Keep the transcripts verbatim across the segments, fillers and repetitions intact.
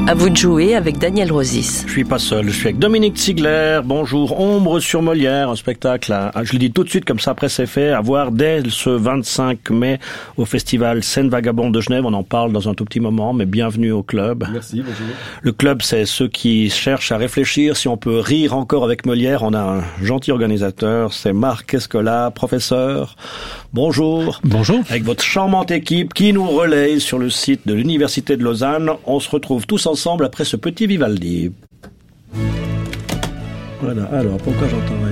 À vous de jouer avec Daniel Rosis. Je suis pas seul, je suis avec Dominique Ziegler. Bonjour, Ombre sur Molière, un spectacle, à, je le dis tout de suite comme ça, après c'est fait, à voir dès ce vingt-cinq mai au festival Scène Vagabonde de Genève. On en parle dans un tout petit moment, mais bienvenue au club. Merci, bonjour. Le club, c'est ceux qui cherchent à réfléchir si on peut rire encore avec Molière. On a un gentil organisateur, c'est Marc Escola, professeur. Bonjour. Bonjour. Avec votre charmante équipe qui nous relaye sur le site de l'Université de Lausanne. On se retrouve tous ensemble après ce petit Vivaldi. Voilà, alors pourquoi j'entends rien ?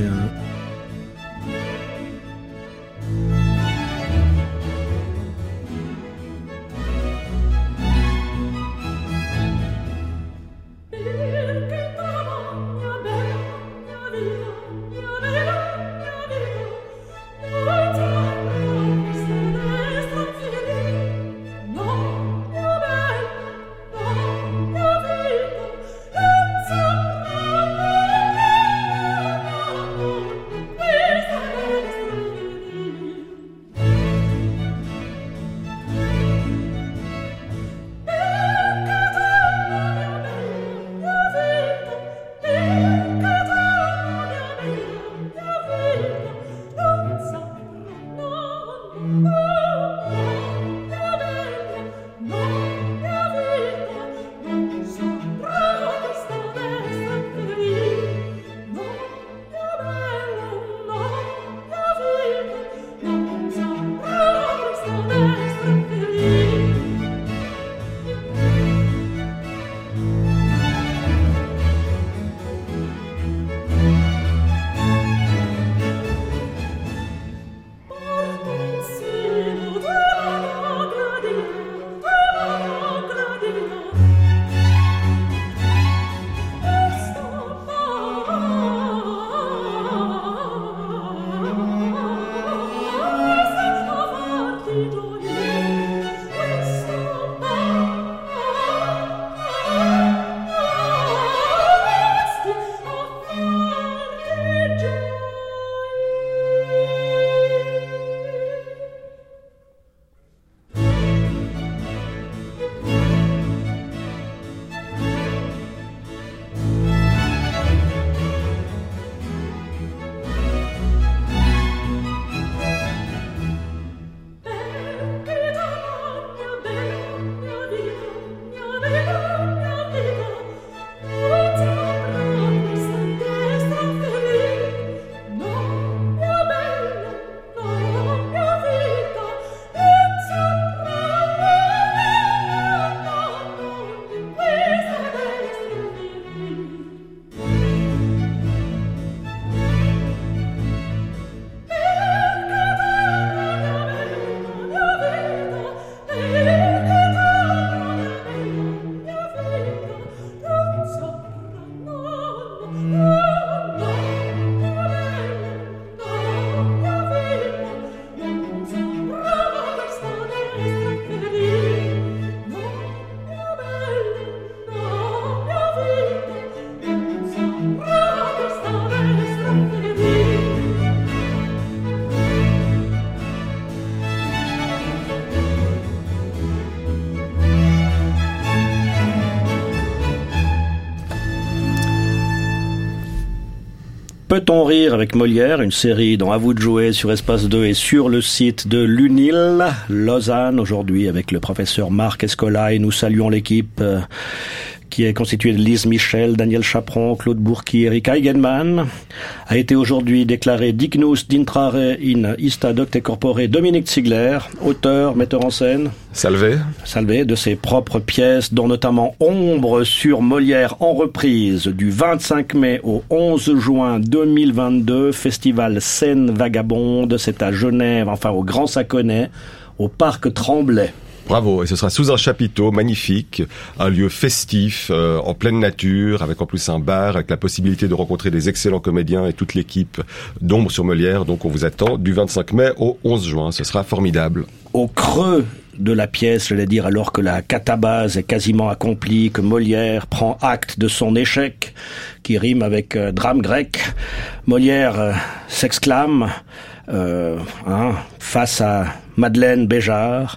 Peut-on rire avec Molière, une série dont à vous de jouer sur Espace deux et sur le site de l'U N I L, Lausanne, aujourd'hui avec le professeur Marc Escola, et nous saluons l'équipe euh, qui est constituée de Lise Michel, Daniel Chaperon, Claude Bourki, Eric Eigenmann. A été aujourd'hui déclaré dignus d'intrare in ista docte corpore Dominique Ziegler, auteur, metteur en scène. Salvé. Salvé de ses propres pièces, dont notamment Ombre sur Molière en reprise du vingt-cinq mai au onze juin deux mille vingt-deux, festival Scène Vagabonde, c'est à Genève, enfin au Grand Saconnet, au Parc Tremblay. Bravo, et ce sera sous un chapiteau magnifique, un lieu festif, euh, en pleine nature, avec en plus un bar, avec la possibilité de rencontrer des excellents comédiens et toute l'équipe d'Ombre sur Molière. Donc on vous attend du vingt-cinq mai au onze juin, ce sera formidable. Au creux de la pièce, j'allais dire, alors que la catabase est quasiment accomplie, que Molière prend acte de son échec, qui rime avec euh, drame grec, Molière euh, s'exclame euh, hein, face à Madeleine Béjart: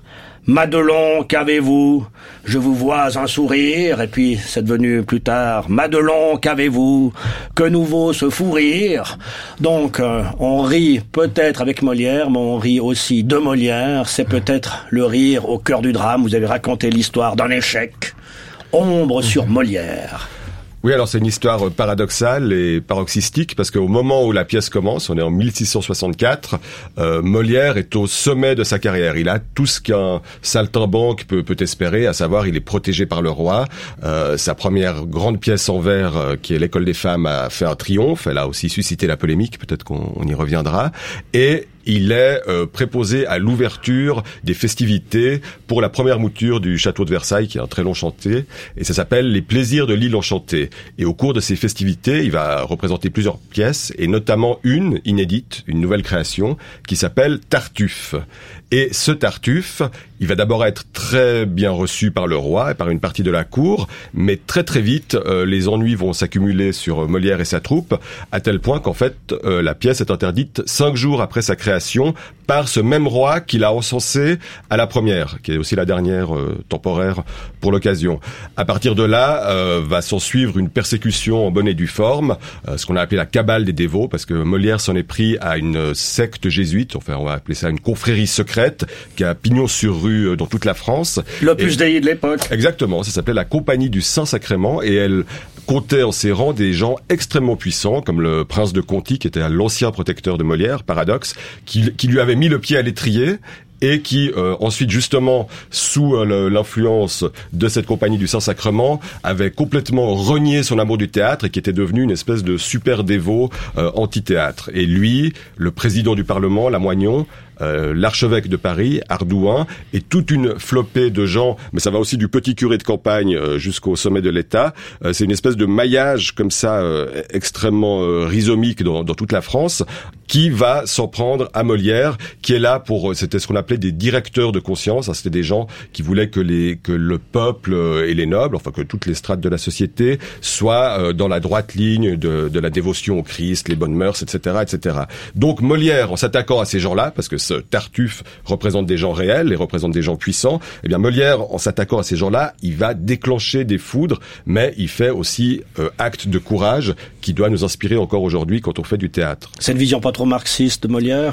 Madelon, qu'avez-vous? Je vous vois un sourire, et puis c'est devenu plus tard, Madelon, qu'avez-vous? Que nouveau ce fou rire? Donc, euh, on rit peut-être avec Molière, mais on rit aussi de Molière. C'est peut-être le rire au cœur du drame. Vous avez raconté l'histoire d'un échec. Ombre sur Molière. Oui, alors c'est une histoire paradoxale et paroxystique parce qu'au moment où la pièce commence, on est en mille six cent soixante-quatre, euh, Molière est au sommet de sa carrière. Il a tout ce qu'un saltimbanque peut, peut espérer, à savoir il est protégé par le roi. Euh, sa première grande pièce en vers, euh, qui est l'École des femmes, a fait un triomphe. Elle a aussi suscité la polémique, peut-être qu'on on y reviendra. Et il est euh, préposé à l'ouverture des festivités pour la première mouture du château de Versailles, qui est un très long chantier, et ça s'appelle Les Plaisirs de l'île enchantée. Et au cours de ces festivités, il va représenter plusieurs pièces, et notamment une inédite, une nouvelle création, qui s'appelle Tartuffe. Et ce Tartuffe, il va d'abord être très bien reçu par le roi et par une partie de la cour, mais très très vite, euh, les ennuis vont s'accumuler sur Molière et sa troupe, à tel point qu'en fait, euh, la pièce est interdite cinq jours après sa création par ce même roi qui l'a encensé à la première, qui est aussi la dernière euh, temporaire pour l'occasion. À partir de là, euh, va s'en suivre une persécution en bonne et due forme, euh, ce qu'on a appelé la cabale des dévots, parce que Molière s'en est pris à une secte jésuite, enfin on va appeler ça une confrérie secrète, qui a pignon sur rue dans toute la France. L'Opus Dei de l'époque. Exactement, ça s'appelait la Compagnie du Saint-Sacrement, et elle comptait en ses rangs des gens extrêmement puissants, comme le prince de Conti, qui était l'ancien protecteur de Molière, paradoxe, qui, qui lui avait mis le pied à l'étrier, et qui euh, ensuite justement sous euh, l'influence de cette Compagnie du Saint-Sacrement avait complètement renié son amour du théâtre et qui était devenu une espèce de super dévot euh, anti-théâtre. Et lui, le président du Parlement, Lamoignon, Euh, l'archevêque de Paris, Ardouin, et toute une flopée de gens, mais ça va aussi du petit curé de campagne euh, jusqu'au sommet de l'État. Euh, c'est une espèce de maillage comme ça euh, extrêmement euh, rhizomique dans, dans toute la France, qui va s'en prendre à Molière, qui est là pour, c'était ce qu'on appelait des directeurs de conscience, hein, c'était des gens qui voulaient que les que le peuple et les nobles, enfin que toutes les strates de la société soient euh, dans la droite ligne de, de la dévotion au Christ, les bonnes mœurs, et cetera, et cetera. Donc Molière, en s'attaquant à ces gens-là, parce que Tartuffe représente des gens réels et représente des gens puissants, eh bien Molière, en s'attaquant à ces gens-là, il va déclencher des foudres, mais il fait aussi euh, acte de courage qui doit nous inspirer encore aujourd'hui quand on fait du théâtre. C'est une vision pas trop marxiste de Molière?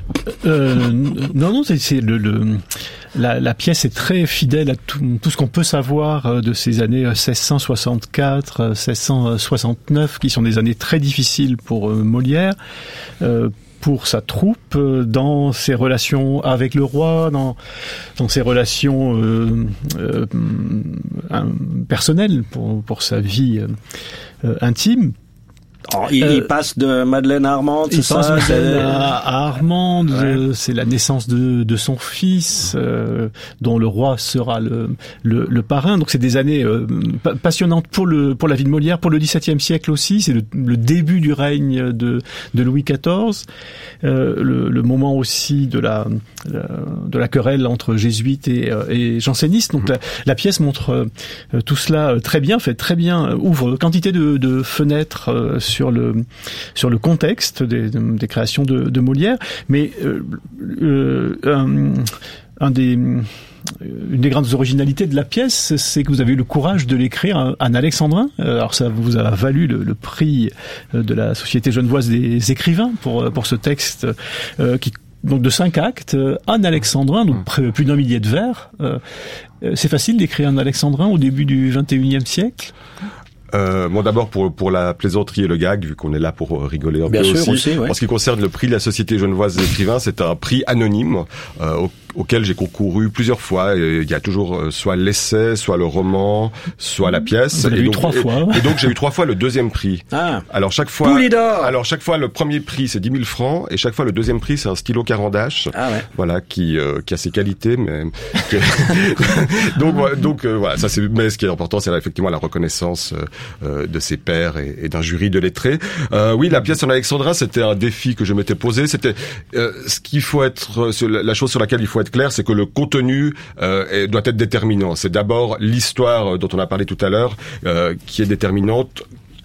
Euh, non, non, c'est, c'est le, le la, la pièce est très fidèle à tout, tout ce qu'on peut savoir de ces années seize cent soixante-quatre, seize cent soixante-neuf, qui sont des années très difficiles pour euh, Molière. Euh, pour sa troupe, dans ses relations avec le roi, dans, dans ses relations euh, euh, personnelles, pour, pour sa vie euh, intime. Oh, il, euh, il passe de Madeleine à Armande, c'est ça? Il passe de Madeleine à, à Armande, ouais. euh, c'est la naissance de, de son fils, euh, dont le roi sera le, le, le parrain. Donc c'est des années euh, passionnantes pour le pour la vie de Molière, pour le dix-septième siècle aussi. C'est le, le début du règne de, de Louis quatorze, euh, le, le moment aussi de la, la de la querelle entre jésuites et, et jansénistes. Donc la, la pièce montre euh, tout cela très bien, fait très bien, ouvre quantité de, de fenêtres euh, sur sur le sur le contexte des, des créations de, de Molière, mais euh, euh, un, un des une des grandes originalités de la pièce, c'est que vous avez eu le courage de l'écrire en alexandrin. Alors ça vous a valu le, le prix de la Société genevoise des écrivains pour pour ce texte euh, qui donc de cinq actes en alexandrin, donc plus d'un millier de vers. Euh, c'est facile d'écrire en alexandrin au début du vingt et unième siècle. Euh, bon, d'abord pour pour la plaisanterie et le gag, vu qu'on est là pour rigoler un Bien peu sûr, aussi. aussi ouais. En ce qui concerne le prix de la Société genevoise des écrivains, c'est un prix anonyme euh, au, auquel j'ai concouru plusieurs fois. Et il y a toujours euh, soit l'essai, soit le roman, soit la pièce. Vous l'avez et eu donc, trois et, fois. Et donc j'ai eu trois fois le deuxième prix. Ah. Alors chaque fois. Poulidor. Alors chaque fois le premier prix c'est dix mille francs et chaque fois le deuxième prix c'est un stylo Caran-d'Ache. Ah ouais. Voilà qui euh, qui a ses qualités, mais donc donc euh, voilà ça c'est. Mais ce qui est important c'est là, effectivement la reconnaissance euh, de ces pairs et, et d'un jury de lettrés. Euh, oui, la pièce en alexandrin, c'était un défi que je m'étais posé. C'était euh, ce qu'il faut être, la chose sur laquelle il faut être clair, c'est que le contenu euh, est, doit être déterminant. C'est d'abord l'histoire dont on a parlé tout à l'heure euh, qui est déterminante.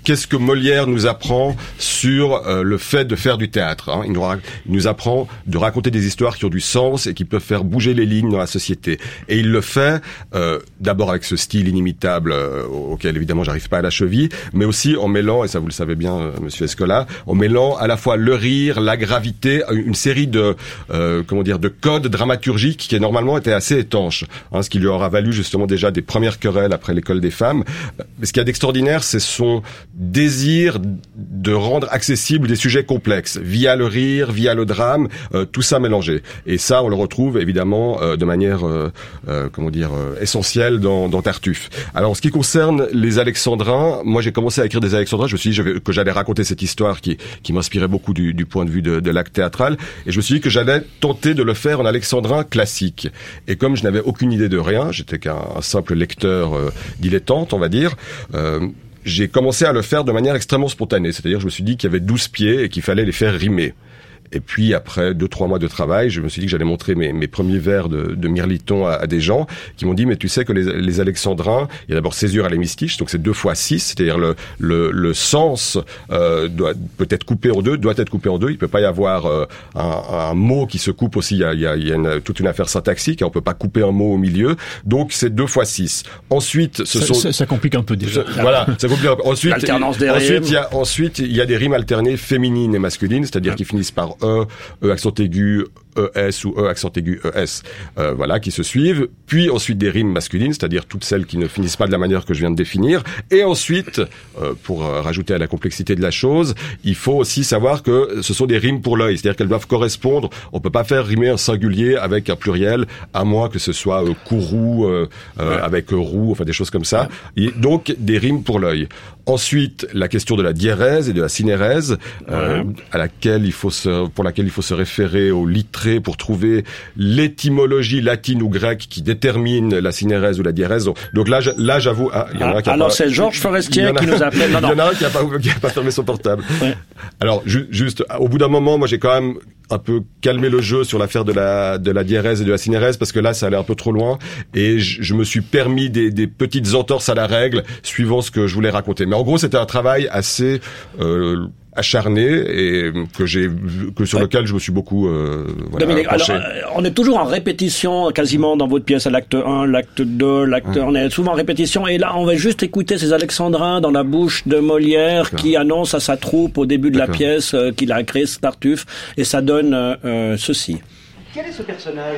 qu'est-ce que Molière nous apprend sur euh, le fait de faire du théâtre, hein. Il nous, il nous apprend de raconter des histoires qui ont du sens et qui peuvent faire bouger les lignes dans la société. Et il le fait euh, d'abord avec ce style inimitable euh, auquel évidemment j'arrive pas à la cheville, mais aussi en mêlant, et ça vous le savez bien, euh, Monsieur Escola, en mêlant à la fois le rire, la gravité, une série de euh, comment dire de codes dramaturgiques qui normalement étaient assez étanches, hein, ce qui lui aura valu justement déjà des premières querelles après l'école des femmes. Mais ce qu'il y a d'extraordinaire, c'est son désir de rendre accessibles des sujets complexes via le rire, via le drame, euh, tout ça mélangé. Et ça, on le retrouve évidemment euh, de manière euh, euh, comment dire euh, essentielle dans, dans Tartuffe. Alors, en ce qui concerne les Alexandrins, moi j'ai commencé à écrire des Alexandrins. Je me suis dit je vais, que j'allais raconter cette histoire qui, qui m'inspirait beaucoup du, du point de vue de, de l'acte théâtral, et je me suis dit que j'allais tenter de le faire en alexandrin classique. Et comme je n'avais aucune idée de rien, j'étais qu'un simple lecteur euh, dilettante, on va dire. Euh, j'ai commencé à le faire de manière extrêmement spontanée. C'est-à-dire, je me suis dit qu'il y avait douze pieds et qu'il fallait les faire rimer. Et puis, après deux, trois mois de travail, je me suis dit que j'allais montrer mes, mes premiers vers de, de Mirliton à, à des gens qui m'ont dit, mais tu sais que les, les alexandrins, il y a d'abord césure à l'hémistiche, donc c'est deux fois six, c'est-à-dire le, le, le sens euh, doit peut être coupé en deux, doit être coupé en deux. Il peut pas y avoir euh, un, un mot qui se coupe aussi. Il y a, il y a, il y a une, toute une affaire syntaxique. On peut pas couper un mot au milieu. Donc c'est deux fois six. Ensuite, ce ça, sont ça, ça complique un peu déjà. Ça, voilà, ça complique un peu. Ensuite, l'alternance des ensuite rimes. il y a ensuite il y a des rimes alternées féminines et masculines, c'est-à-dire qui finissent par E, E accent aigu, E S ou E accent aigu, E S, euh, voilà, qui se suivent. Puis ensuite des rimes masculines, c'est-à-dire toutes celles qui ne finissent pas de la manière que je viens de définir. Et ensuite, euh, pour euh, rajouter à la complexité de la chose, il faut aussi savoir que ce sont des rimes pour l'œil, c'est-à-dire qu'elles doivent correspondre. On peut pas faire rimer un singulier avec un pluriel, à moins que ce soit euh, courroux euh, euh, ouais. avec euh, roux, enfin des choses comme ça. Ouais. Et donc des rimes pour l'œil. Ensuite, la question de la diérèse et de la synérèse, euh, ouais. à laquelle il faut se, pour laquelle il faut se référer au littré pour trouver l'étymologie latine ou grecque qui détermine la synérèse ou la diérèse. Donc là, là, j'avoue, ah, il y en a un qui a alors pas, c'est Georges Forestier qui nous appelle. Non, non. Il y en a un qui a pas, qui a pas fermé son portable. Ouais. Alors, ju- juste, au bout d'un moment, moi, j'ai quand même un peu calmé le jeu sur l'affaire de la de la diérèse et de la synérèse parce que là, ça allait un peu trop loin et je, je me suis permis des, des petites entorses à la règle suivant ce que je voulais raconter. Mais en gros, c'était un travail assez euh, acharné et que j'ai que sur ouais. lequel je me suis beaucoup euh, voilà, Dominique, penché. alors, euh, on est toujours en répétition quasiment dans votre pièce à l'acte un, l'acte deux, l'acte ouais. on est souvent en répétition et là on va juste écouter ces alexandrins dans la bouche de Molière D'accord. qui annonce à sa troupe au début de D'accord. la pièce euh, qu'il a créé Tartuffe et ça donne euh, euh, ceci. Quel est ce personnage?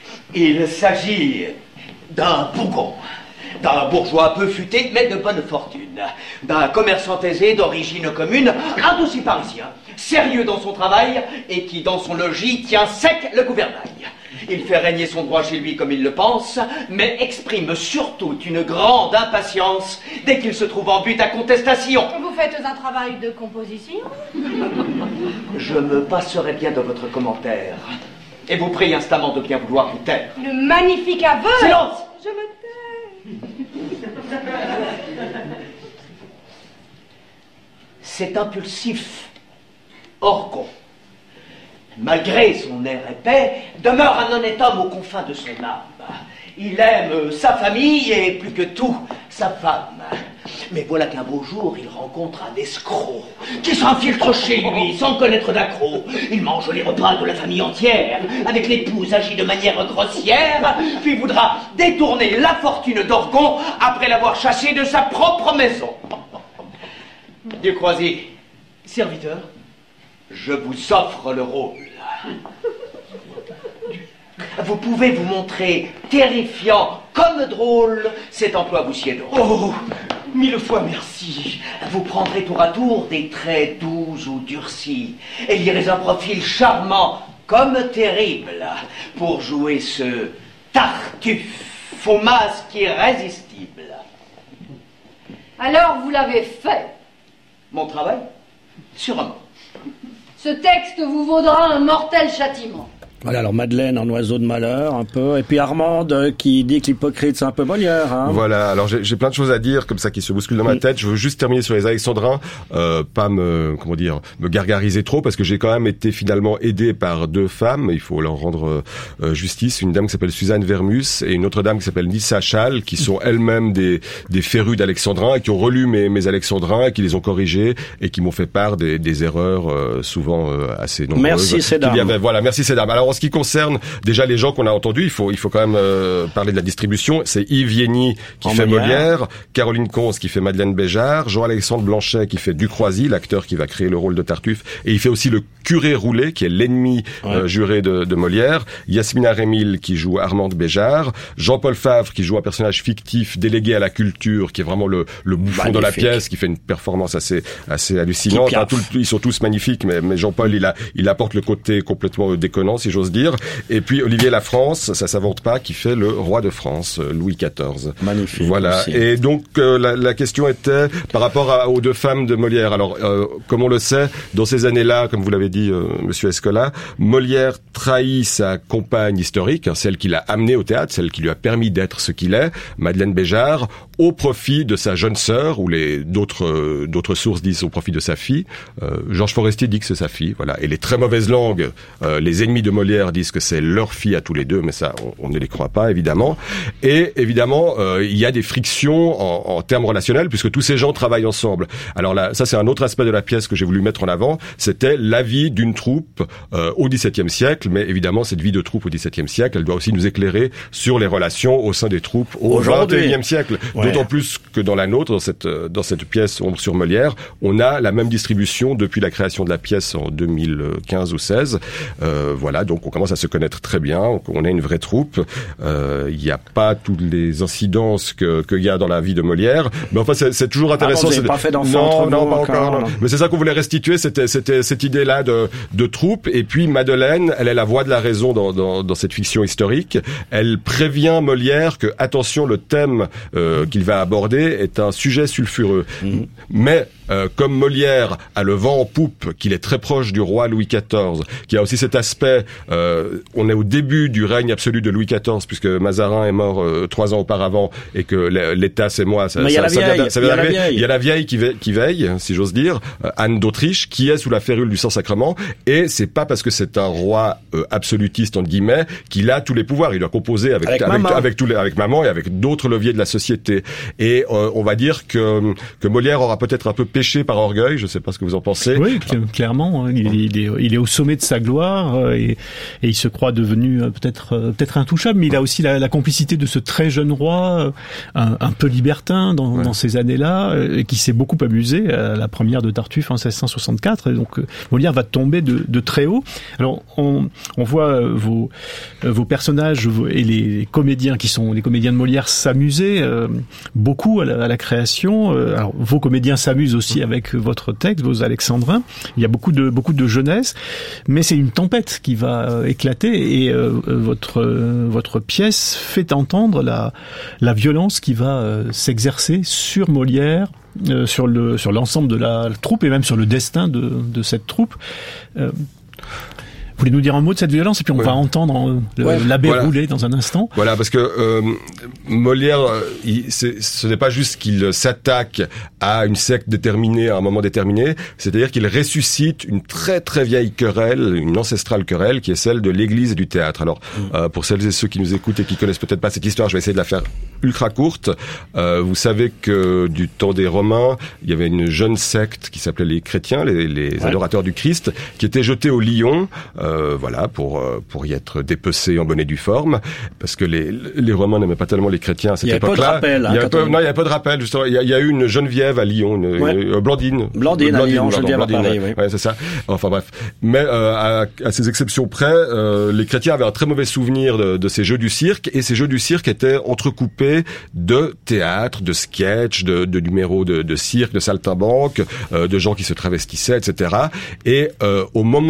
Il s'agit d'un bougon, d'un bourgeois peu futé, mais de bonne fortune, d'un commerçant aisé d'origine commune, un dossier parisien, sérieux dans son travail et qui, dans son logis, tient sec le gouvernail. Il fait régner son droit chez lui comme il le pense, mais exprime surtout une grande impatience dès qu'il se trouve en but à contestation. Vous faites un travail de composition? Je me passerai bien de votre commentaire, et vous prie instamment de bien vouloir vous taire. Le magnifique aveu! Silence! Je me tais. C'est impulsif, Orgon, malgré son air épais, demeure un honnête homme aux confins de son âme. Il aime sa famille et, plus que tout, sa femme. Mais voilà qu'un beau jour, il rencontre un escroc qui s'infiltre chez lui sans connaître d'accroc. Il mange les repas de la famille entière. Avec l'épouse, agit de manière grossière, puis voudra détourner la fortune d'Orgon après l'avoir chassé de sa propre maison. Dieu Croisy, serviteur, je vous offre le rôle. Vous pouvez vous montrer terrifiant comme drôle, cet emploi vous sied donc. Oh, mille fois merci. Vous prendrez tour à tour des traits doux ou durcis, et lirez un profil charmant comme terrible, pour jouer ce Tartuffe au masque irrésistible. Alors vous l'avez fait. Mon travail? Sûrement. Ce texte vous vaudra un mortel châtiment. Voilà, alors Madeleine en oiseau de malheur, un peu, et puis Armande qui dit que l'hypocrite c'est un peu Molière. Hein. Voilà, alors j'ai, j'ai plein de choses à dire comme ça qui se bousculent dans ma tête. Je veux juste terminer sur les Alexandrins, euh, pas me, comment dire, me gargariser trop parce que j'ai quand même été finalement aidé par deux femmes. Il faut leur rendre euh, justice. Une dame qui s'appelle Suzanne Vermus et une autre dame qui s'appelle Nissa Schall, qui sont elles-mêmes des, des férus d'Alexandrins et qui ont relu mes, mes Alexandrins et qui les ont corrigés et qui m'ont fait part des, des erreurs euh, souvent euh, assez nombreuses. Merci ces dames. Avait, voilà, merci ces dames. Alors en ce qui concerne déjà les gens qu'on a entendus, il faut il faut quand même euh, parler de la distribution. C'est Yves Vienney qui en fait Molière. Molière, Caroline Conze qui fait Madeleine Béjart, Jean-Alexandre Blanchet qui fait Ducroisy, l'acteur qui va créer le rôle de Tartuffe, et il fait aussi le curé Roulet qui est l'ennemi ouais. euh, juré de, de Molière, Yasmina Rémil qui joue Armande Béjart, Jean-Paul Favre qui joue un personnage fictif délégué à la culture qui est vraiment le le bouffon de la pièce, qui fait une performance assez assez hallucinante. Hein, tout, ils sont tous magnifiques, mais, mais Jean-Paul il a il apporte le côté complètement déconnant si j'ose dire. Et puis Olivier Lafrance, ça s'invente pas, qui fait le roi de France, Louis quatorze. Magnifique. Voilà. Aussi. Et donc euh, la, la question était par rapport à, aux deux femmes de Molière. Alors, euh, comme on le sait, dans ces années-là, comme vous l'avez dit, euh, Monsieur Escola, Molière trahit sa compagne historique, hein, celle qui l'a amené au théâtre, celle qui lui a permis d'être ce qu'il est, Madeleine Béjart, au profit de sa jeune sœur, ou les d'autres euh, d'autres sources disent au profit de sa fille. Euh, Georges Forestier dit que c'est sa fille. Voilà. Et les très mauvaises langues, euh, les ennemis de Molière disent que c'est leur fille à tous les deux, mais ça, on, on ne les croit pas, évidemment. Et évidemment, euh, il y a des frictions en, en termes relationnels, puisque tous ces gens travaillent ensemble. Alors là, ça, c'est un autre aspect de la pièce que j'ai voulu mettre en avant. C'était la vie d'une troupe euh, au XVIIe siècle, mais évidemment, cette vie de troupe au XVIIe siècle, elle doit aussi nous éclairer sur les relations au sein des troupes au vingt et unième siècle. Ouais. D'autant plus que dans la nôtre, dans cette, dans cette pièce Ombre sur Molière, on a la même distribution depuis la création de la pièce en deux mille quinze ou seize. Euh, voilà, donc on commence à se connaître très bien, on a une vraie troupe. Euh, il n'y a pas toutes les incidences que qu'il y a dans la vie de Molière, mais enfin c'est, c'est toujours intéressant. Ah, vous n'avez pas fait d'enfant non, non, pas encore. encore. Non. Mais c'est ça qu'on voulait restituer, c'était c'était cette idée-là de de troupe. Et puis Madeleine, elle est la voix de la raison dans dans, dans cette fiction historique. Elle prévient Molière que attention, le thème euh, qu'il va aborder est un sujet sulfureux. Mmh. Mais Euh, comme Molière a le vent en poupe, qu'il est très proche du roi Louis quatorze, qui a aussi cet aspect, euh, on est au début du règne absolu de Louis quatorze, puisque Mazarin est mort euh, trois ans auparavant, et que l'État, c'est moi, ça, Mais ça, ça, vient, ça vient d'arriver. Il y a la vieille qui veille, qui veille si j'ose dire, euh, Anne d'Autriche, qui est sous la férule du Saint-Sacrement, et c'est pas parce que c'est un roi euh, absolutiste, entre guillemets, qu'il a tous les pouvoirs. Il doit composer avec, avec, avec, maman. avec, tous les, avec maman et avec d'autres leviers de la société. Et euh, on va dire que, que Molière aura peut-être un peu péché par orgueil, je ne sais pas ce que vous en pensez. Oui, clairement, il, il, est, il est au sommet de sa gloire et, et il se croit devenu peut-être peut-être intouchable, mais il a aussi la, la complicité de ce très jeune roi, un, un peu libertin dans, ouais. dans ces années-là, et qui s'est beaucoup amusé à la première de Tartuffe en seize cent soixante-quatre. Et donc Molière va tomber de, de très haut. Alors on, on voit vos, vos personnages vos, et les comédiens qui sont les comédiens de Molière s'amuser euh, beaucoup à la, à la création. Alors vos comédiens s'amusent aussi avec votre texte, vos alexandrins. Il y a beaucoup de beaucoup de jeunesse, mais c'est une tempête qui va euh, éclater et euh, votre euh, votre pièce fait entendre la la violence qui va euh, s'exercer sur Molière, euh, sur le sur l'ensemble de la troupe et même sur le destin de de cette troupe. Euh, Vous voulez nous dire un mot de cette violence et puis on ouais. va entendre le, ouais. l'abbé voilà. Roulet dans un instant. Voilà, parce que euh, Molière, il, c'est, ce n'est pas juste qu'il s'attaque à une secte déterminée à un moment déterminé, c'est-à-dire qu'il ressuscite une très très vieille querelle, une ancestrale querelle qui est celle de l'Église et du théâtre. Alors, mmh. euh, pour celles et ceux qui nous écoutent et qui connaissent peut-être pas cette histoire, je vais essayer de la faire ultra courte. Euh, vous savez que du temps des Romains, il y avait une jeune secte qui s'appelait les chrétiens, les, les ouais. adorateurs du Christ, qui était jetée au lion. Euh, voilà, pour pour y être dépecé en bonne et due forme, parce que les les Romains n'aimaient pas tellement les chrétiens à cette époque-là. Il y a peu de rappel. Hein, il y a peu, on... Non, il y a peu de rappel. Justement, il y a, il y a eu une Geneviève à Lyon, une, ouais. une, Blandine. Blandine, Blandine à Lyon, Geneviève à Paris. Oui, ouais, c'est ça. Enfin bref. Mais euh, à, à ces exceptions près, euh, les chrétiens avaient un très mauvais souvenir de, de ces jeux du cirque, et ces jeux du cirque étaient entrecoupés de théâtre, de sketch, de, de numéros de, de cirque, de saltimbanque, euh, de gens qui se travestissaient, et cetera. Et euh, au moment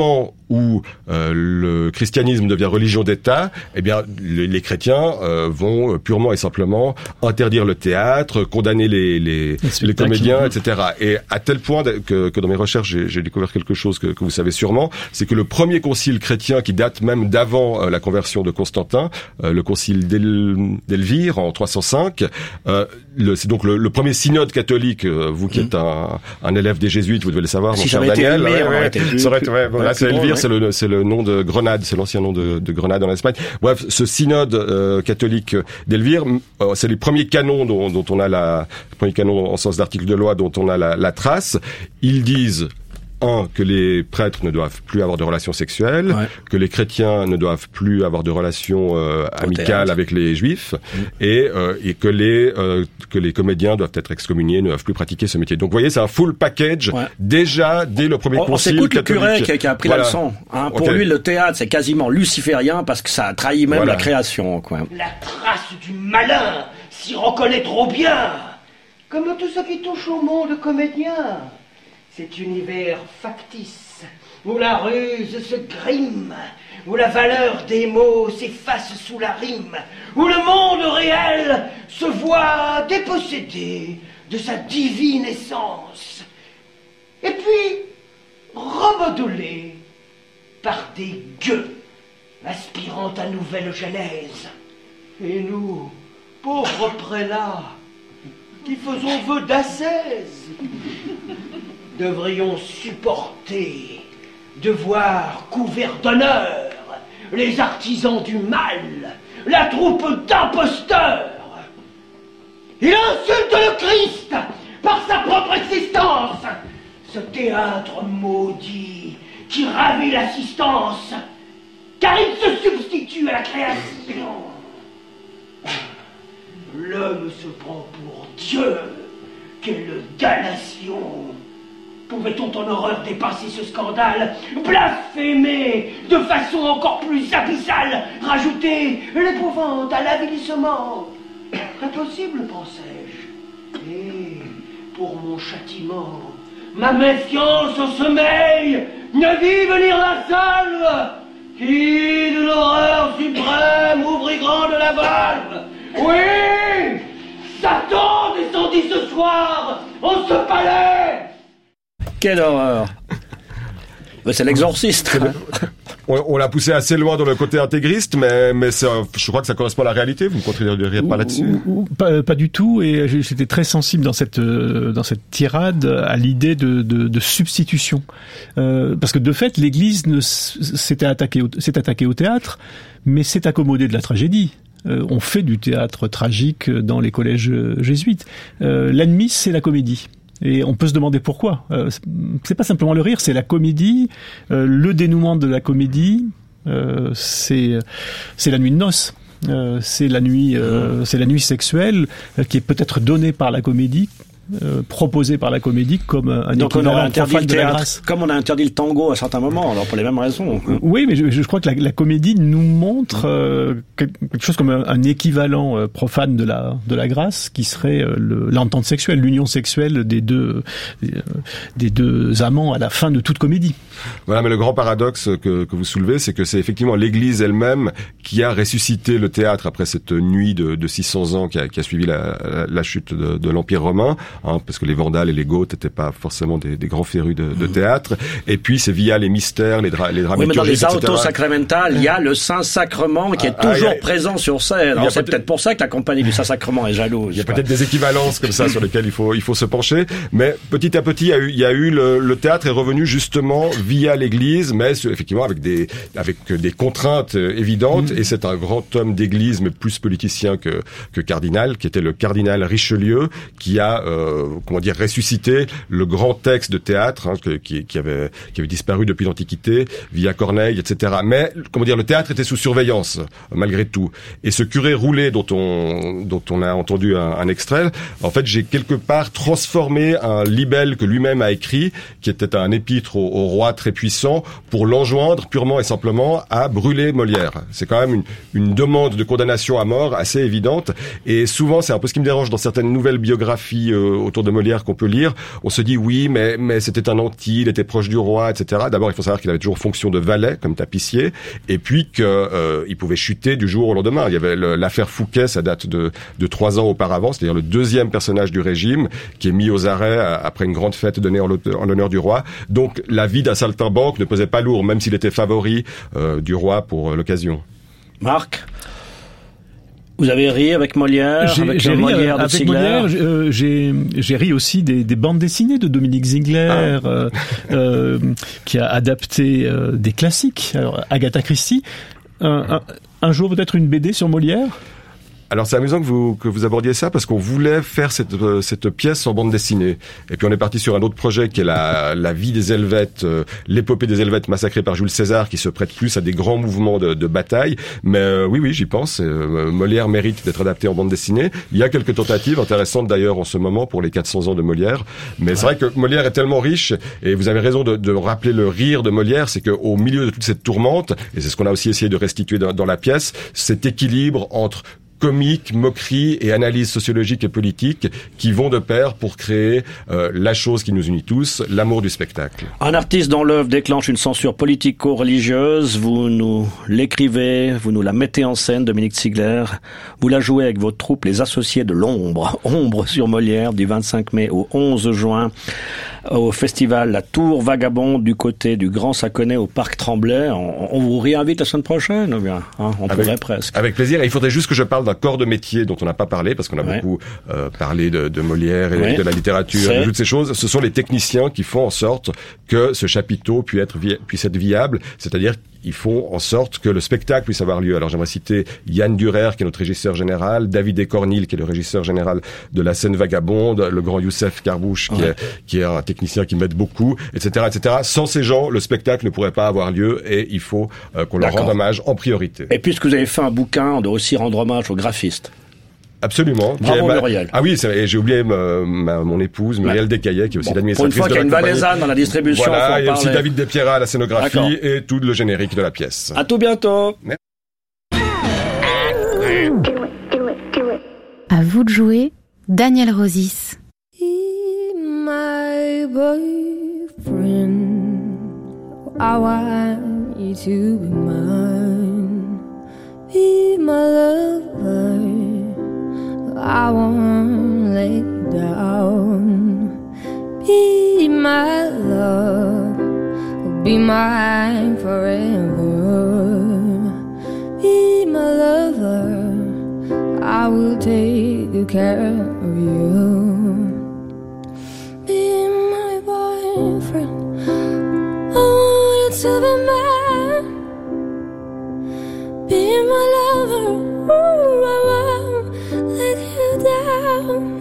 où euh, le christianisme devient religion d'État, eh bien les, les chrétiens euh, vont purement et simplement interdire le théâtre, condamner les les, les comédiens, et cetera. Et à tel point que, que dans mes recherches, j'ai, j'ai découvert quelque chose que, que vous savez sûrement, c'est que le premier concile chrétien qui date même d'avant euh, la conversion de Constantin, euh, le concile d'El, d'Elvire en trois cent cinq, euh, le, c'est donc le, le premier synode catholique. Euh, vous qui êtes un, un élève des jésuites, vous devez le savoir, mon si cher Daniel. Ouais, Elvire, ouais, ouais, ouais. Ça aurait été, ouais, bon, là, c'est Elvire, c'est le, c'est le nom de Grenade, c'est l'ancien nom de, de Grenade en Espagne. Bref, ce synode euh, catholique d'Elvire, euh, c'est les premiers canons dont, dont on a la, les premiers canons en sens d'article de loi dont on a la, la trace. Ils disent un, que les prêtres ne doivent plus avoir de relations sexuelles, ouais. que les chrétiens ne doivent plus avoir de relations euh, amicales avec les juifs, mmh. et, euh, et que les euh, que les comédiens doivent être excommuniés, ne doivent plus pratiquer ce métier. Donc, vous voyez, c'est un full package ouais. déjà dès le premier on, concile on s'écoute catholique. Le curé qui, qui a pris voilà. la leçon. Hein. Pour okay. lui, le théâtre, c'est quasiment luciférien parce que ça a trahi même voilà. la création. Quoi. La trace du malin s'y reconnaît trop bien, comme tout ce qui touche au monde comédien. Cet univers factice, où la ruse se grime, où la valeur des mots s'efface sous la rime, où le monde réel se voit dépossédé de sa divine essence, et puis remodelé par des gueux aspirant à nouvelle genèse. Et nous, pauvres prélats, qui faisons vœu d'ascèse, devrions supporter de voir couverts d'honneur les artisans du mal, la troupe d'imposteurs. Il insulte le Christ par sa propre existence, ce théâtre maudit qui ravit l'assistance, car il se substitue à la création. L'homme se prend pour Dieu, quelle damnation! Pouvait-on en horreur dépasser ce scandale, blasphémer de façon encore plus abyssale, rajouter l'épouvante à l'avilissement? Impossible, pensais-je. Et pour mon châtiment, ma méfiance au sommeil, ne vit venir la salve, qui de l'horreur suprême ouvrit grande la valve. Oui, Satan descendit ce soir en ce palais. Quelle horreur! C'est l'exorciste. On, on l'a poussé assez loin dans le côté intégriste, mais, mais c'est, je crois que ça correspond à la réalité. Vous ne contredirez pas là-dessus? Ou, ou, pas, pas du tout. Et j'étais très sensible dans cette dans cette tirade à l'idée de, de, de substitution, euh, parce que de fait, l'Église ne s'était attaquée au, s'est attaquée au théâtre, mais s'est accommodée de la tragédie. Euh, on fait du théâtre tragique dans les collèges jésuites. Euh, l'ennemi, c'est la comédie. Et on peut se demander pourquoi. Euh, c'est pas simplement le rire, c'est la comédie. Euh, le dénouement de la comédie, euh, c'est c'est la nuit de noces. Euh, c'est la nuit, euh, c'est la nuit sexuelle euh, qui est peut-être donnée par la comédie. Euh, proposé par la comédie comme un Donc on a interdit le de théâtre, la grâce. Comme on a interdit le tango à certains moments, alors pour les mêmes raisons. Oui, mais je, je crois que la, la comédie nous montre euh, quelque chose comme un, un équivalent euh, profane de la de la grâce, qui serait euh, le, l'entente sexuelle, l'union sexuelle des deux des, des deux amants à la fin de toute comédie. Voilà, mais le grand paradoxe que, que vous soulevez, c'est que c'est effectivement l'Église elle-même qui a ressuscité le théâtre après cette nuit de, de six cents ans qui a, qui a suivi la, la, la chute de, de l'Empire romain. Hein, parce que les Vandales et les Goths n'étaient pas forcément des, des grands férus de, de théâtre. Et puis c'est via les mystères, les, dra- les dramaturgies, oui, mais dans les autos sacramentales, il y a le Saint-Sacrement qui est ah, toujours ah, présent sur scène. Alors c'est peut-être... peut-être pour ça que la compagnie du Saint-Sacrement est jalouse. Il y a peut-être des équivalences comme ça sur lesquelles il faut il faut se pencher. Mais petit à petit, il y a eu, il y a eu le, le théâtre est revenu justement via l'Église, mais effectivement avec des avec des contraintes évidentes. Mmh. Et c'est un grand homme d'Église, mais plus politicien que que cardinal, qui était le cardinal Richelieu, qui a euh, comment dire, ressusciter le grand texte de théâtre, hein, qui, qui avait qui avait disparu depuis l'Antiquité via Corneille, et cetera. Mais comment dire, le théâtre était sous surveillance malgré tout. Et ce curé roulé dont on dont on a entendu un, un extrait, en fait, j'ai quelque part transformé un libelle que lui-même a écrit, qui était un épître au, au roi très puissant, pour l'enjoindre purement et simplement à brûler Molière. C'est quand même une, une demande de condamnation à mort assez évidente. Et souvent, c'est un peu ce qui me dérange dans certaines nouvelles biographies euh, autour de Molière qu'on peut lire, on se dit oui, mais mais c'était un nanti, il était proche du roi, et cetera. D'abord, il faut savoir qu'il avait toujours fonction de valet comme tapissier, et puis que euh, il pouvait chuter du jour au lendemain. Il y avait le, l'affaire Fouquet, ça date de de trois ans auparavant, c'est-à-dire le deuxième personnage du régime qui est mis aux arrêts après une grande fête donnée en l'honneur du roi. Donc la vie d'un saltimbanque ne pesait pas lourd, même s'il était favori euh, du roi pour euh, l'occasion. Marc, vous avez ri avec Molière, j'ai, avec j'ai ri Molière de avec Ziegler. Molière, euh, j'ai, j'ai ri aussi des, des bandes dessinées de Dominique Ziegler, ah. euh, euh, qui a adapté euh, des classiques. Alors, Agatha Christie, un, un, un jour peut-être une B D sur Molière. Alors c'est amusant que vous que vous abordiez ça parce qu'on voulait faire cette euh, cette pièce en bande dessinée et puis on est parti sur un autre projet qui est la la vie des Helvètes, euh, l'épopée des Helvètes massacrés par Jules César, qui se prête plus à des grands mouvements de, de bataille. Mais euh, oui oui j'y pense. Euh, Molière mérite d'être adapté en bande dessinée. Il y a quelques tentatives intéressantes d'ailleurs en ce moment pour les quatre cents ans de Molière. Mais ouais. C'est vrai que Molière est tellement riche et vous avez raison de, de rappeler le rire de Molière, c'est que au milieu de toute cette tourmente, et c'est ce qu'on a aussi essayé de restituer dans, dans la pièce, cet équilibre entre comique, moquerie et analyse sociologique et politique qui vont de pair pour créer euh, la chose qui nous unit tous, l'amour du spectacle. Un artiste dont l'œuvre déclenche une censure politico-religieuse, vous nous l'écrivez, vous nous la mettez en scène, Dominique Ziegler, vous la jouez avec votre troupe Les Associés de l'Ombre, Ombre sur Molière, du vingt-cinq mai au onze juin, au festival La Tour Vagabonde du côté du Grand Saconnet au Parc Tremblay. On, on vous réinvite la semaine prochaine, ou bien, hein, on avec, pourrait presque. Avec plaisir, et il faudrait juste que je parle d'un corps de métier dont on n'a pas parlé, parce qu'on a ouais. beaucoup euh, parlé de, de Molière et ouais. de la littérature, C'est... et de toutes ces choses. Ce sont les techniciens qui font en sorte que ce chapiteau puisse être, vi- puisse être viable, c'est-à-dire ils font en sorte que le spectacle puisse avoir lieu. Alors j'aimerais citer Yann Durer, qui est notre régisseur général, David Ecornil, qui est le régisseur général de la scène Vagabonde, le grand Youssef Karbouche, qui, ouais. est, qui est un technicien qui m'aide beaucoup, et cetera, et cetera. Sans ces gens, le spectacle ne pourrait pas avoir lieu et il faut euh, qu'on leur rende hommage en priorité. Et puisque vous avez fait un bouquin, on doit aussi rendre hommage aux graphistes. Absolument. Bravo, ma... Muriel. Ah oui, c'est... j'ai oublié ma, ma, mon épouse, Muriel ouais. Descaillets, qui est aussi bon, l'administratrice de la Pour une fois qu'il y a une valaisanne dans la distribution, voilà, faut et en aussi parler. David Despiera à la scénographie D'accord. et tout le générique de la pièce. À tout bientôt. Merci. À vous de jouer, Daniel Rosis. My boyfriend, I want you to be mine. Be my lover, I won't lay you down. Be my love, be mine forever. Be my lover, I will take good care of you. Be my boyfriend, I want you to be mine. Be my lover, ooh, I won't let you down.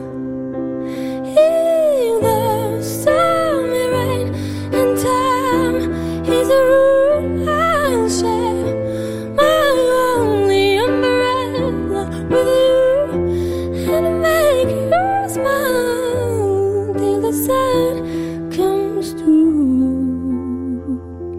In the stormy rain and time is a rule I'll share. My only umbrella with you, and make you smile till the sun comes through.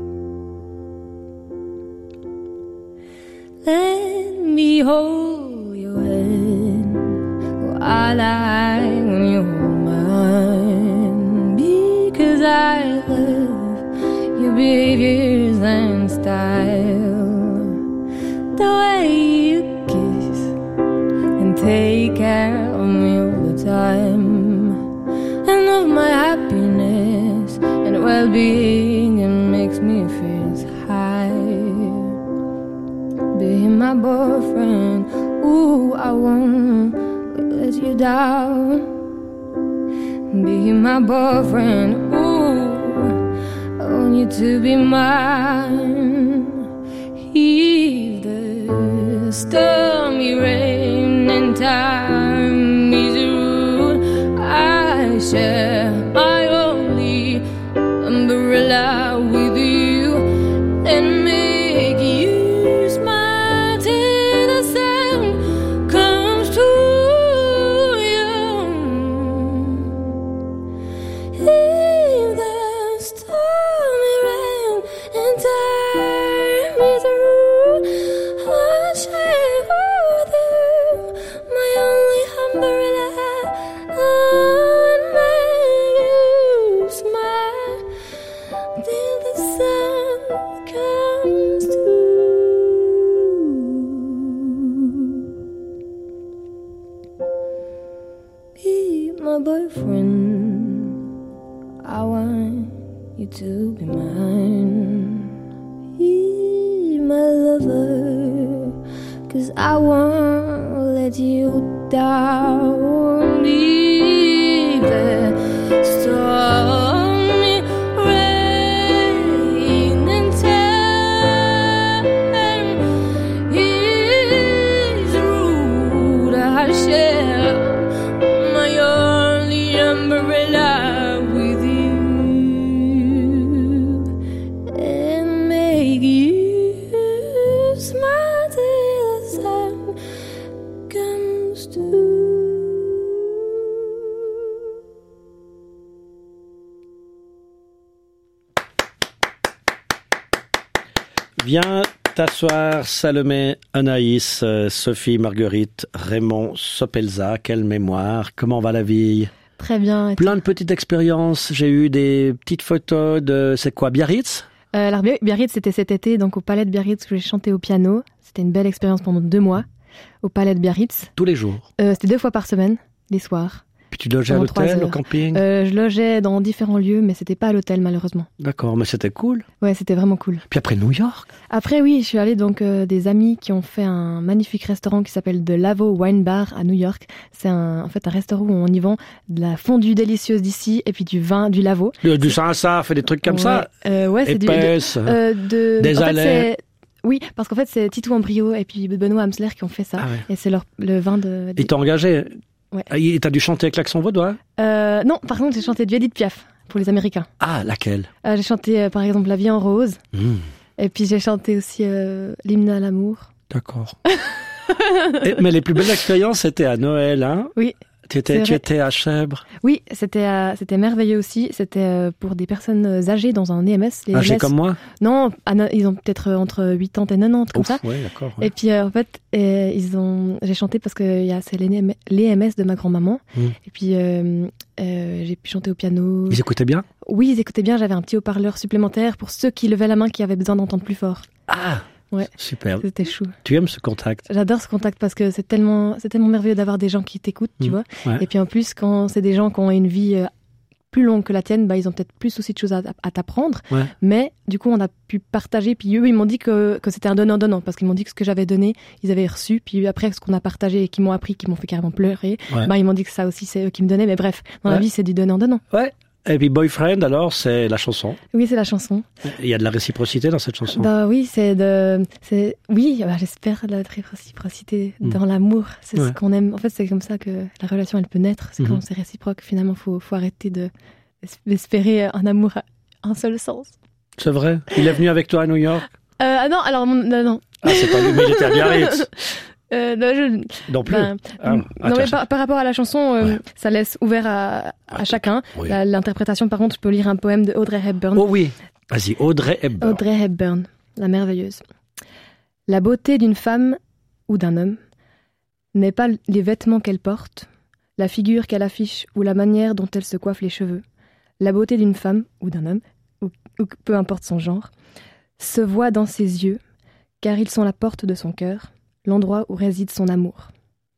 Let me hold your hand while I, when you hold mine, because I love your behaviors and style, the way you kiss and take care of me all the time, and of my happiness and well-being, it makes me feel so high. Be my boyfriend, ooh, I won't let you down. Be my boyfriend, ooh, I want you to be mine. If the stormy rain and time is rude, I share my only umbrella with you and make you smile till the sun comes to you. If the stormy rain and time is rude, I'll share with you my only umbrella. Oh, friend. I want you to be mine. Be my lover, 'cause I won't let you down. Be the stormy rain and time is rude. I share my only umbrella with you and make you smile till the sun comes through. Viens t'asseoir, Salomé, Anaïs, euh, Sophie, Marguerite, Raymond, Sopelza. Quelle mémoire. Comment va la vie? Très bien. Plein de petites expériences. J'ai eu des petites photos de, c'est quoi, Biarritz? Euh, alors Biarritz, c'était cet été, donc au Palais de Biarritz, où j'ai chanté au piano. C'était une belle expérience pendant deux mois, au Palais de Biarritz. Tous les jours? Euh, c'était deux fois par semaine, les soirs. Puis tu logeais à Pendant trois l'hôtel, au heures. camping? Euh, je logeais dans différents lieux, mais c'était pas à l'hôtel, malheureusement. D'accord, mais c'était cool. Ouais, c'était vraiment cool. Puis après New York? Après, oui, je suis allée donc euh, des amis qui ont fait un magnifique restaurant qui s'appelle The Lavo Wine Bar à New York. C'est un, en fait un restaurant où on y vend de la fondue délicieuse d'ici et puis du vin du Lavo. Le, du Saint-Saf et des trucs comme ouais, ça? euh, Ouais, c'est du... Épaisse, de, euh, de, des en fait, allées. c'est- Oui, parce qu'en fait, c'est Titou Ambrio et puis Benoît Hamsler qui ont fait ça. Ah ouais. Et c'est leur, le vin de... Ils t'ont engagé? Ouais. Et t'as dû chanter avec l'accent vaudois? Euh, non, par contre, j'ai chanté du Edith Piaf pour les Américains. Ah, laquelle? Euh, j'ai chanté, euh, par exemple, La vie en rose. Mmh, Et puis, j'ai chanté aussi euh, l'hymne à l'amour. d'accord. Et- mais les plus belles expériences, c'était à Noël, hein? Oui. Tu étais, C'est tu vrai. étais à Chèvres. Oui, c'était euh, c'était merveilleux aussi. C'était euh, pour des personnes âgées dans un E M S. Les Âgé E M S. comme moi? Non, à no- ils ont peut-être euh, entre quatre-vingts et quatre-vingt-dix, comme Ouf, ça. ouais, d'accord. Ouais. Et puis, euh, en fait, euh, ils ont... j'ai chanté parce que il y a- c'est l'E M S de ma grand-maman. Mm. Et puis, euh, euh, j'ai pu chanter au piano. Ils écoutaient bien? Oui, ils écoutaient bien. J'avais un petit haut-parleur supplémentaire pour ceux qui levaient la main, qui avaient besoin d'entendre plus fort. Ah, Ouais. super. C'était chou. Tu aimes ce contact? J'adore ce contact parce que c'est tellement, c'est tellement merveilleux d'avoir des gens qui t'écoutent, tu Mm. vois. Ouais. Et puis en plus, quand c'est des gens qui ont une vie euh, plus longue que la tienne, bah, ils ont peut-être plus aussi de choses à, à t'apprendre. Ouais. Mais du coup, on a pu partager. Puis eux, ils m'ont dit que, que c'était un donnant-donnant parce qu'ils m'ont dit que ce que j'avais donné, ils avaient reçu. Puis après, ce qu'on a partagé et qu'ils m'ont appris, qui m'ont fait carrément pleurer, Ouais. bah, ils m'ont dit que ça aussi, c'est eux qui me donnaient. Mais bref, dans Ouais. la vie, c'est du donnant-donnant. Ouais. Et puis Boyfriend, alors, c'est la chanson. Oui, c'est la chanson. Il y a de la réciprocité dans cette chanson. Bah oui, c'est de, c'est, oui, bah, j'espère de la réciprocité Mm. dans l'amour. C'est Ouais. ce qu'on aime. En fait, c'est comme ça que la relation, elle peut naître. C'est Mhm. quand c'est réciproque. Finalement, faut, faut arrêter de, d'espérer un amour à un seul sens. C'est vrai? Il est venu avec toi à New York? Euh, ah non, alors, mon- non, non. Ah, c'est pas lui, mais il était à Biarritz. Euh, non, je, Non plus. ben, Ah, non, ah, mais tiens, par, par rapport à la chanson, euh, Ouais. ça laisse ouvert à, à Ah, chacun. oui. La- L'interprétation, par contre, je peux lire un poème de Audrey Hepburn. Oh oui. Vas-y, Audrey Hepburn. Audrey Hepburn, la merveilleuse. La beauté d'une femme ou d'un homme n'est pas les vêtements qu'elle porte, la figure qu'elle affiche ou la manière dont elle se coiffe les cheveux. La beauté d'une femme ou d'un homme, ou, ou peu importe son genre, se voit dans ses yeux, car ils sont la porte de son cœur, l'endroit où réside son amour.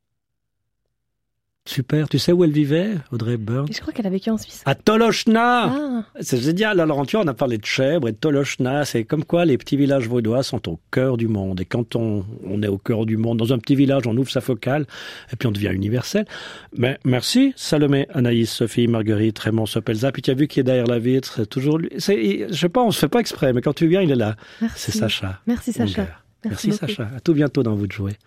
Super. Tu sais où elle vivait, Audrey Hepburn? Et je crois qu'elle a vécu en Suisse. À Tolochna. Ah, C'est génial. Alors, tu vois, on a parlé de Chèvres et de Tolochna. C'est comme quoi les petits villages vaudois sont au cœur du monde. Et quand on, on est au cœur du monde, dans un petit village, on ouvre sa focale et puis on devient universel. Mais merci, Salomé, Anaïs, Sophie, Marguerite, Raymond, Sopelza. Puis tu as vu qui est derrière la vitre. C'est toujours lui. C'est, je sais pas, on se fait pas exprès, mais quand tu viens, il est là. merci. C'est Sacha. Merci Sacha. Munger. Merci, Merci beaucoup. Sacha. À tout bientôt dans Vous de jouer.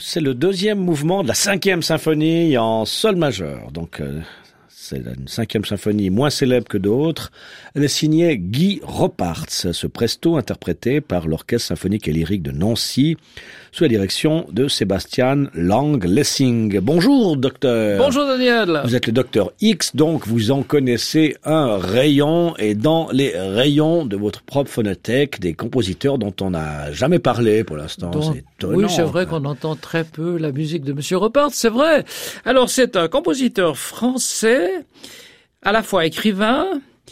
c'est le deuxième mouvement de la cinquième symphonie en sol majeur. Donc, euh, c'est une cinquième symphonie moins célèbre que d'autres. Elle est signée Guy Roparts, ce presto interprété par l'Orchestre symphonique et lyrique de Nancy, sous la direction de Sébastien Lang-Lessing. Bonjour, docteur. Bonjour, Daniel. Vous êtes le docteur X, donc vous en connaissez un rayon, et dans les rayons de votre propre phonothèque, des compositeurs dont on n'a jamais parlé pour l'instant. Donc, c'est étonnant. Oui, c'est vrai qu'on entend très peu la musique de Monsieur Roparts, c'est vrai. Alors, c'est un compositeur français, à la fois écrivain,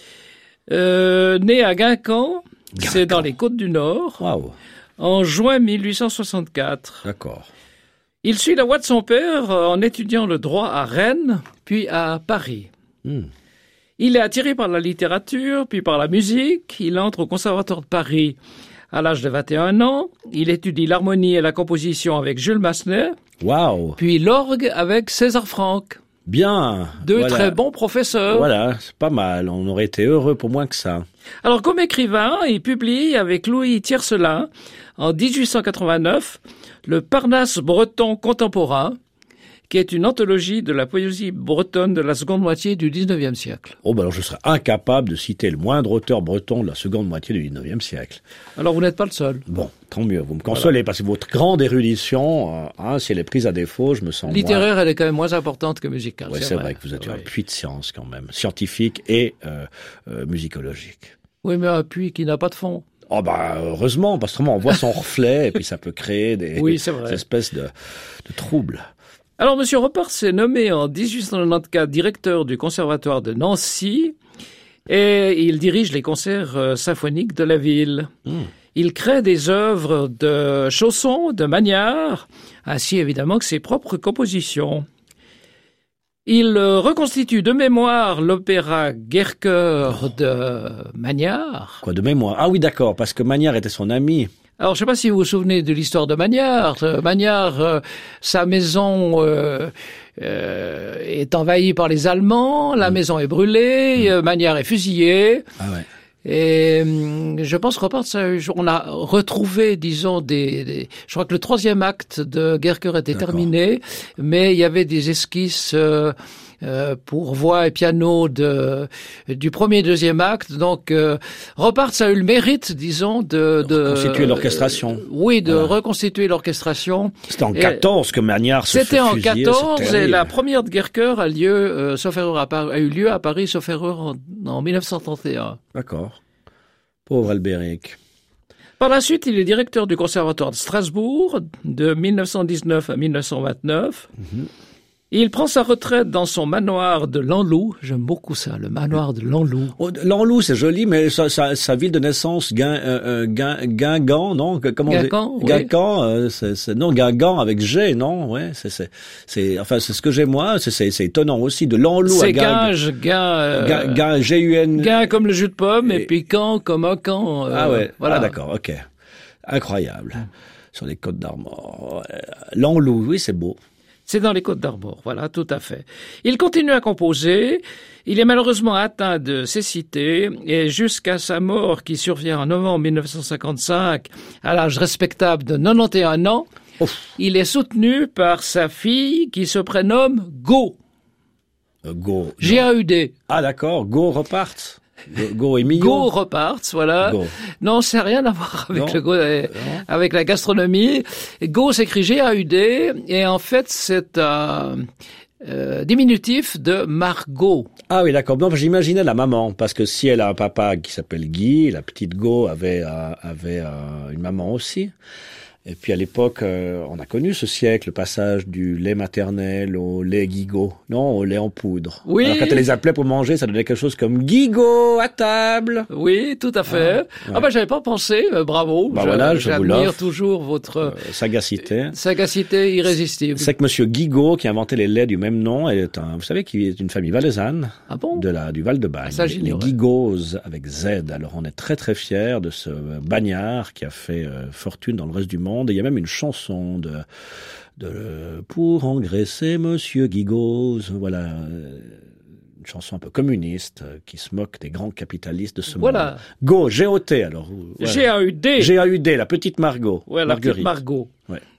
euh, né à Guingamp, Guingamp. C'est dans les Côtes-du-Nord. Waouh. En juin mille huit cent soixante-quatre. D'accord. Il suit la voie de son père en étudiant le droit à Rennes, puis à Paris. Hmm. Il est attiré par la littérature, puis par la musique. Il entre au Conservatoire de Paris à l'âge de vingt et un ans. Il étudie l'harmonie et la composition avec Jules Massenet. Waouh. Puis l'orgue avec César Franck. Bien. Deux voilà. très bons professeurs. Voilà, c'est pas mal. On aurait été heureux pour moins que ça. Alors, comme écrivain, il publie avec Louis Tiercelin, en dix-huit cent quatre-vingt-neuf, le Parnasse breton contemporain, qui est une anthologie de la poésie bretonne de la seconde moitié du dix-neuvième siècle. Oh, ben alors je serais incapable de citer le moindre auteur breton de la seconde moitié du dix-neuvième siècle. Alors, vous n'êtes pas le seul. Bon, tant mieux. Vous me consolez, voilà. Parce que votre grande érudition, euh, hein, si elle est prise à défaut, je me sens littéraire, moins... elle est quand même moins importante que musicale. Oui, c'est, c'est vrai. vrai que vous êtes oui. un puits de science quand même, scientifique et euh, euh, musicologique. Oui, mais un puits qui n'a pas de fond. Oh bah heureusement, parce que on voit son reflet et puis ça peut créer des, oui, c'est vrai. des espèces de, de troubles. Alors, Monsieur Roparts est nommé en dix-huit cent quatre-vingt-quatorze directeur du Conservatoire de Nancy et il dirige les concerts euh, symphoniques de la ville. Mmh. Il crée des œuvres de Chausson, de Magnard, ainsi évidemment que ses propres compositions. Il euh, reconstitue de mémoire l'opéra Guercheur de Magnard. Quoi, de mémoire? Ah oui, d'accord, parce que Magnard était son ami. Alors, je ne sais pas si vous vous souvenez de l'histoire de Magnard. Magnard, euh, sa maison euh, euh, est envahie par les Allemands, la mmh. maison est brûlée, mmh. Magnard est fusillé. Ah ouais. Et je pense qu'on a retrouvé, disons, des, des... Je crois que le troisième acte de Guercheur était D'accord. terminé, mais il y avait des esquisses... Euh, Euh, pour voix et piano de du premier et deuxième acte. Donc, euh, Roparts a eu le mérite, disons, de... de reconstituer euh, l'orchestration. Euh, oui, de voilà. reconstituer l'orchestration. C'était en et quatorze que Magnard se C'était en fusillait, quatorze et la première de Guercheur a lieu, euh, sauf erreur, a, a eu lieu à Paris, sauf erreur, en, en mille neuf cent trente et un. D'accord. Pauvre Albéric. Par la suite, il est directeur du Conservatoire de Strasbourg de mille neuf cent dix-neuf à mille neuf cent vingt-neuf. Mm-hmm. Il prend sa retraite dans son manoir de Lanlou. J'aime beaucoup ça, le manoir de Lanlou. Oh, Lanlou, c'est joli, mais sa, sa, sa ville de naissance, Guin, euh, Guin, Guingamp, non? Comment Guingamp, oui. Guingamp, euh, c'est, c'est, non, Guingamp avec G, non? Ouais, c'est, c'est, c'est, enfin, c'est ce que j'ai moi. C'est, c'est, c'est étonnant aussi de Lanlou c'est à Guin. C'est Guin, euh, Guin, Guin, G U N. Guin comme le jus de pomme et, et puis Camp comme un camp. Euh, ah ouais. Voilà. Ah d'accord, ok. Incroyable. Hum. Sur les Côtes d'Armor. Lanlou, oui, c'est beau. C'est dans les Côtes d'Armor, voilà, tout à fait. Il continue à composer. Il est malheureusement atteint de cécité et jusqu'à sa mort qui survient en novembre mille neuf cent cinquante-cinq à l'âge respectable de quatre-vingt-onze ans, Ouf. Il est soutenu par sa fille qui se prénomme Go. Euh, Go. G A U D. Ah d'accord, Go Roparts. Go, Go et Millot. Go Roparts, voilà. Go. Non, ça n'a rien à voir avec non. le Go, euh, avec la gastronomie. Go s'écrit G A U D et en fait c'est un euh, diminutif de Margot. Ah oui, d'accord. Non, j'imaginais la maman parce que si elle a un papa qui s'appelle Guy, la petite Go avait euh, avait euh, une maman aussi. Et puis à l'époque, euh, on a connu ce siècle, le passage du lait maternel au lait Guigo, non, au lait en poudre. Oui. Alors quand elle les appelait pour manger, ça donnait quelque chose comme Guigo à table. Oui, tout à fait. Ah, ouais. ah ben j'avais pas pensé, mais bravo. Bah je, voilà, je j'admire vous l'offre. toujours votre euh, sagacité. Sagacité irrésistible. C'est que Monsieur Guigo, qui a inventé les laits du même nom, est un, vous savez, qui est une famille valaisanne. Ah bon? De la du Val-de-Bagne. Ça, les les Guigos avec Z. Alors on est très très fiers de ce bagnard qui a fait euh, fortune dans le reste du monde. Et il y a même une chanson de, de pour engraisser Monsieur Guigos, voilà, une chanson un peu communiste qui se moque des grands capitalistes de ce voilà. monde. Go, G O T alors. Voilà. G A U D. G A U D, la petite Margot. Ouais, la petite Margot. Ouais.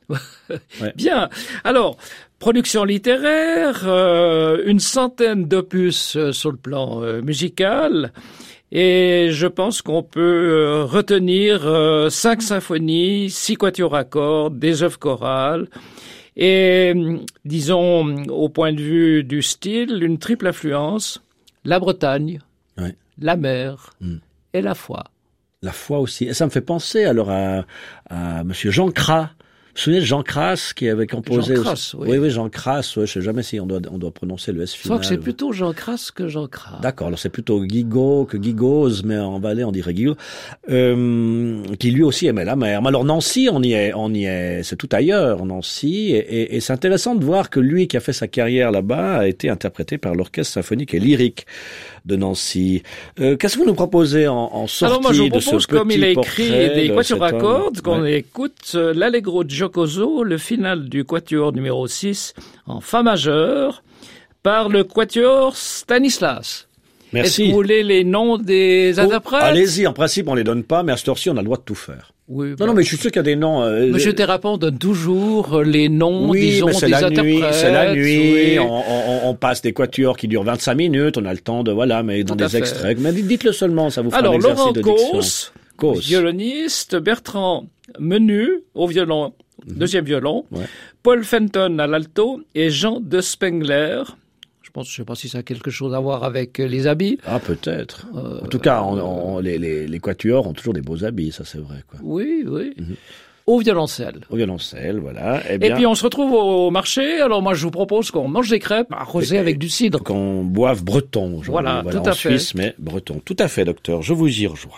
Ouais. Bien. Alors, production littéraire, euh, une centaine d'opus euh, sur le plan euh, musical. Et je pense qu'on peut euh, retenir euh, cinq symphonies, six quatuors à cordes, des œuvres chorales. Et, disons, au point de vue du style, une triple influence, la Bretagne, ouais. la mer mm. et la foi. La foi aussi. Et ça me fait penser alors à, à Monsieur Jean Cras. Vous vous souvenez de Jean Cras qui avait composé... Jean Cras, oui. Oui, oui, Jean Cras. Ouais, je sais jamais si on doit, on doit prononcer le S Je final. crois que c'est plutôt Jean Cras que Jean Cras. D'accord, alors c'est plutôt Guigaud que Guigose, mais en Valais on dirait Guigaud, euh, qui lui aussi aimait la mer. Mais alors Nancy, on y est, on y est, c'est tout ailleurs, Nancy, et, et, et c'est intéressant de voir que lui qui a fait sa carrière là-bas a été interprété par l'orchestre symphonique et lyrique de Nancy. Euh, qu'est-ce que vous nous proposez en, en sortie Alors moi je vous de ce propose, petit comme il a écrit des de quatuors à cet cordes, homme? qu'on Ouais. écoute euh, l'Allegro Giocoso, le final du quatuor numéro six en fa majeur, par le quatuor Stanislas. Merci. Est-ce que vous voulez les noms des Oh, interprètes? allez-y, en principe on les donne pas, mais à cette heure-ci on a le droit de tout faire. Oui, Non, bah, non, mais je suis sûr qu'il y a des noms... Euh, Monsieur Thérapon donne toujours les noms, oui, disons, mais c'est des la interprètes. nuit, c'est la nuit. Oui. On, on, on passe des quatuors qui durent vingt-cinq minutes. On a le temps de voilà, mais dans Tout à des fait. extraits. Mais dites-le seulement, ça vous fera Alors, un exercice Laurent de diction. Causse, Causse. violoniste, Bertrand Menu au violon, Mhm. deuxième violon, Ouais. Paul Fenton à l'alto et Jean de Spengler. Je pense, je sais pas si ça a quelque chose à voir avec les habits. Ah, peut-être. Euh, En tout cas, on, on, les, les, les quatuors ont toujours des beaux habits, ça c'est vrai, quoi. Oui, oui. Mhm. Au violoncelle. Au violoncelle, voilà. Eh Et bien, puis on se retrouve au marché. Alors moi je vous propose qu'on mange des crêpes arrosées Et- avec du cidre. qu'on boive breton aujourd'hui. Voilà, tout à en fait. Suisse, mais breton. Tout à fait, docteur. Je vous y rejoins.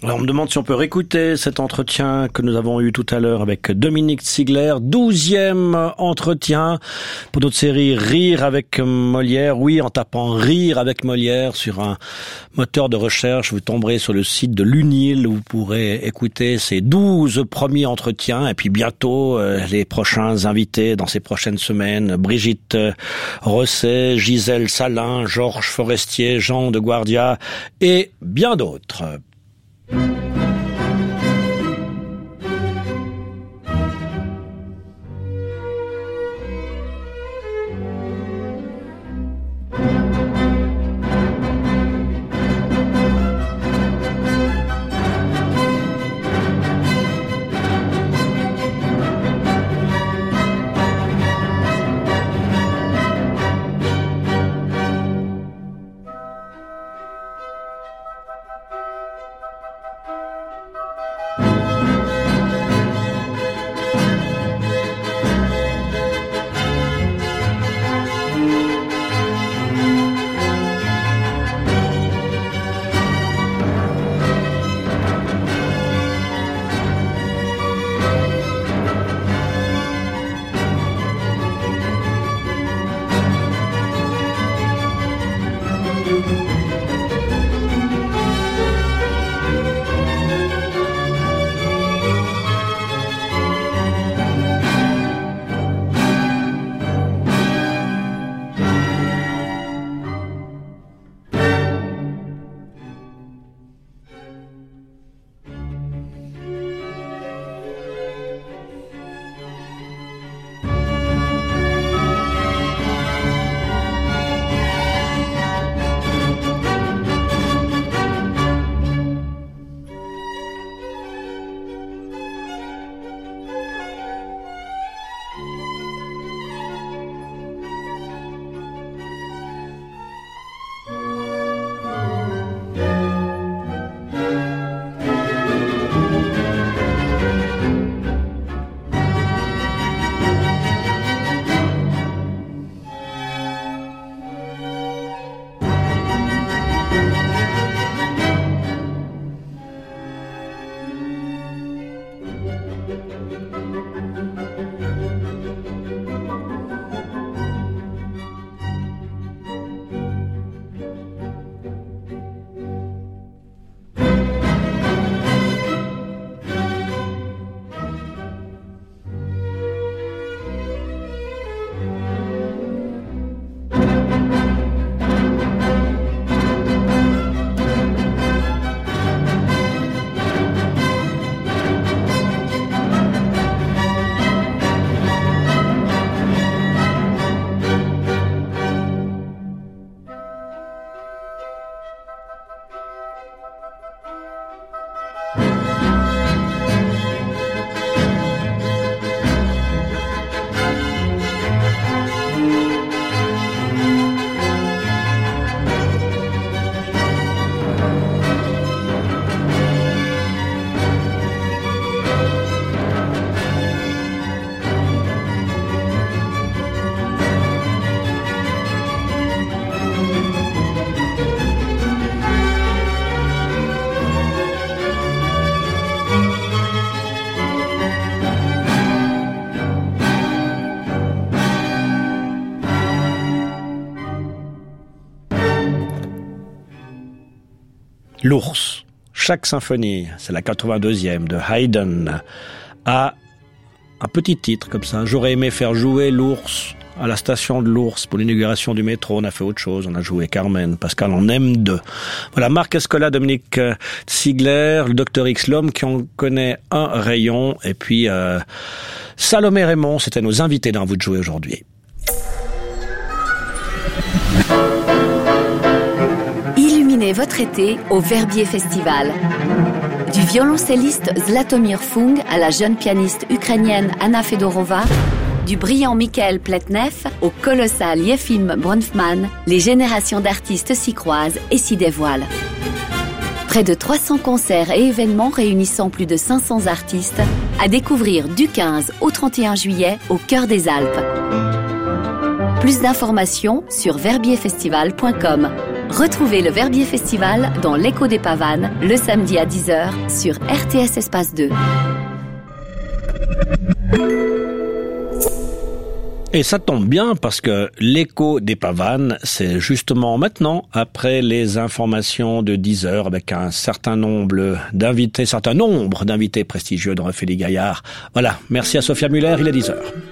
Alors, on me demande si on peut réécouter cet entretien que nous avons eu tout à l'heure avec Dominique Ziegler, douzième entretien pour notre série Rire avec Molière. Oui, en tapant Rire avec Molière sur un moteur de recherche, vous tomberez sur le site de l'UNIL où vous pourrez écouter ces douze premiers entretiens et puis bientôt euh, les prochains invités dans ces prochaines semaines. Brigitte Rosset, Gisèle Salin, Georges Forestier, Jean de Guardia et bien d'autres. L'ours. Chaque symphonie, c'est la quatre-vingt-deuxième de Haydn, a un petit titre comme ça. J'aurais aimé faire jouer l'ours à la station de l'ours pour l'inauguration du métro. On a fait autre chose, on a joué Carmen, Pascal en aime deux. Voilà, Marc Escola, Dominique Ziegler, le docteur X, l'homme qui en connaît un rayon, et puis euh, Salomé Raymond, c'était nos invités dans Vous de jouer aujourd'hui. Illuminez votre été au Verbier Festival. Du violoncelliste Zlatomir Fung à la jeune pianiste ukrainienne Anna Fedorova, du brillant Michael Pletnev au colossal Yefim Bronfman, les générations d'artistes s'y croisent et s'y dévoilent. Près de trois cents concerts et événements réunissant plus de cinq cents artistes à découvrir du quinze au trente et un juillet au cœur des Alpes. Plus d'informations sur verbier festival point com. Retrouvez le Verbier Festival dans l'Écho des Pavanes le samedi à dix heures sur R T S Espace deux. Et ça tombe bien parce que l'écho des Pavanes, c'est justement maintenant, après les informations de dix heures, avec un certain nombre d'invités, certain nombre d'invités prestigieux de Ophélie Gaillard. Voilà, merci à Sophia Muller, il est dix heures.